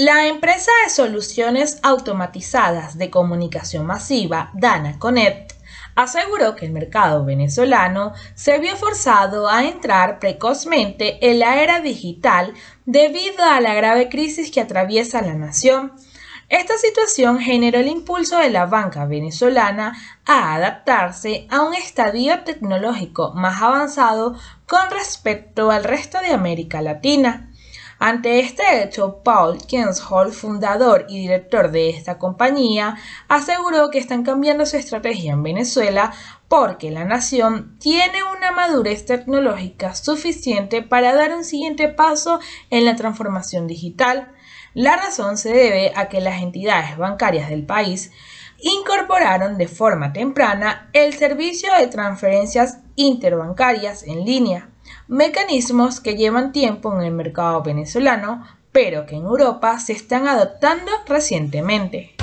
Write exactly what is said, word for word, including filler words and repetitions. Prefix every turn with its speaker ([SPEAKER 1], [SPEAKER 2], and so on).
[SPEAKER 1] La empresa de soluciones automatizadas de comunicación masiva, Dana Connect, aseguró que el mercado venezolano se vio forzado a entrar precozmente en la era digital debido a la grave crisis que atraviesa la nación. Esta situación generó el impulso de la banca venezolana a adaptarse a un estadio tecnológico más avanzado con respecto al resto de América Latina. Ante este hecho, Paul Kienzhol, fundador y director de esta compañía, aseguró que están cambiando su estrategia en Venezuela porque la nación tiene una madurez tecnológica suficiente para dar un siguiente paso en la transformación digital. La razón se debe a que las entidades bancarias del país incorporaron de forma temprana el servicio de transferencias interbancarias en línea, mecanismos que llevan tiempo en el mercado venezolano, pero que en Europa se están adoptando recientemente.